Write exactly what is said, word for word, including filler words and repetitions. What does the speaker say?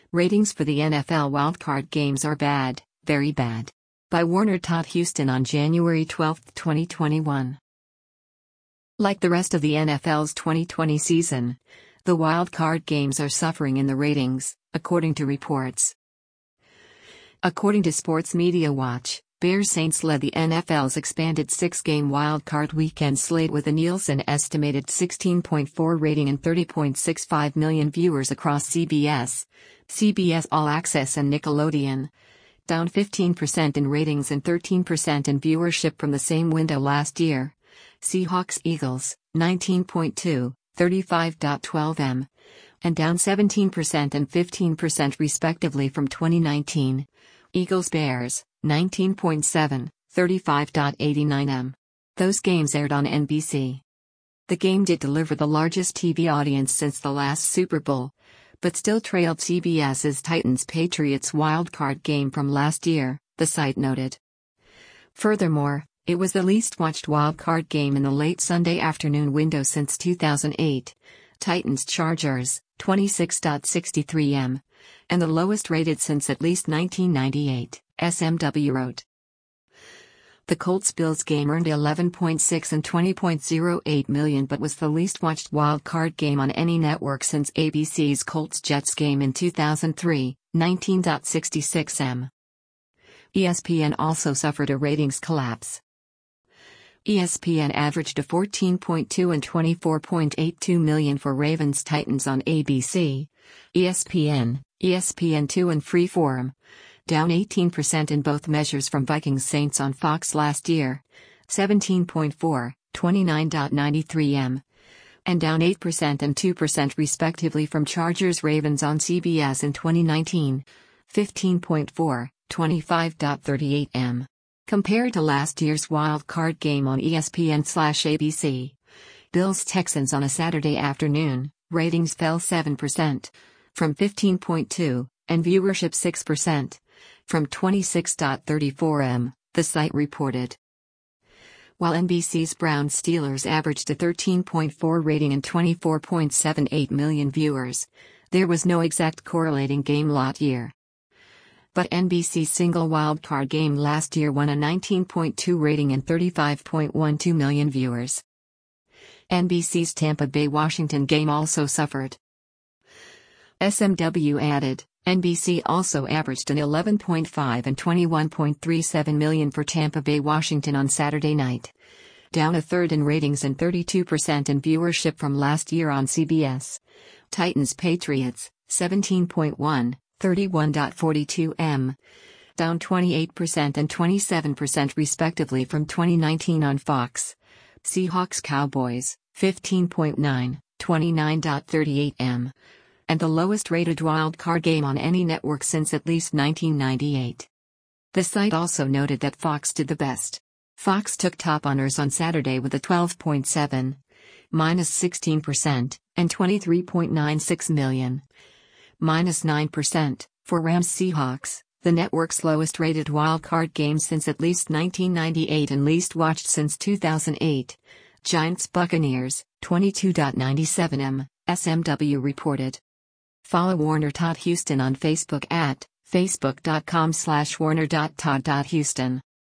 Ratings for the N F L wildcard games are bad, very bad. By Warner Todd Houston on January twelfth, twenty twenty-one. Like the rest of the N F L's twenty twenty season, the wildcard games are suffering in the ratings, according to reports. According to Sports Media Watch, Bears-Saints led the N F L's expanded six-game wildcard weekend slate with a Nielsen estimated sixteen point four rating and thirty point six five million viewers across C B S, C B S All Access and Nickelodeon, down fifteen percent in ratings and thirteen percent in viewership from the same window last year. Seahawks-Eagles, nineteen point two, thirty-five point one two million, and down seventeen percent and fifteen percent respectively from twenty nineteen. Eagles-Bears, nineteen point seven, thirty-five point eight nine million. Those games aired on N B C. The game did deliver the largest T V audience since the last Super Bowl, but still trailed CBS's Titans-Patriots wildcard game from last year, the site noted. Furthermore, it was the least-watched wildcard game in the late Sunday afternoon window since two thousand eight, Titans-Chargers, twenty-six point six three million, and the lowest rated since at least nineteen ninety-eight, S M W wrote. The Colts-Bills game earned eleven point six and twenty point oh eight million but was the least-watched wildcard game on any network since A B C's Colts-Jets game in two thousand three, nineteen point six six million. E S P N also suffered a ratings collapse. E S P N averaged a fourteen point two and twenty-four point eight two million for Ravens-Titans on A B C, E S P N, E S P N two and Freeform, down eighteen percent in both measures from Vikings-Saints on Fox last year, seventeen point four, twenty-nine point nine three million, and down eight percent and two percent respectively from Chargers-Ravens on C B S in twenty nineteen, fifteen point four, twenty-five point three eight million. Compared to last year's wild card game on E S P N slash A B C, Bills-Texans on a Saturday afternoon, ratings fell seven percent, from fifteen point two, and viewership six percent, from twenty-six point three four million, the site reported. While N B C's Browns-Steelers averaged a thirteen point four rating and twenty-four point seven eight million viewers, there was no exact correlating game lot year. But N B C's single wildcard game last year won a nineteen point two rating and thirty-five point one two million viewers. N B C's Tampa Bay-Washington game also suffered. S M W added, N B C also averaged an eleven point five and twenty-one point three seven million for Tampa Bay-Washington on Saturday night, down a third in ratings and thirty-two percent in viewership from last year on C B S. Titans-Patriots, seventeen point one, thirty-one point four two million, down twenty-eight percent and twenty-seven percent respectively from twenty nineteen on Fox. Seahawks-Cowboys, fifteen point nine, twenty-nine point three eight million, and the lowest-rated wildcard game on any network since at least nineteen ninety-eight. The site also noted that Fox did the best. Fox took top honors on Saturday with a twelve point seven, minus sixteen percent, and twenty-three point nine six million. Minus nine percent, for Rams-Seahawks, the network's lowest-rated wildcard game since at least nineteen ninety-eight and least watched since two thousand eight. Giants-Buccaneers, twenty-two point nine seven million, S M W reported. Follow Warner Todd Houston on Facebook at facebook dot com slash warner dot todd dot houston.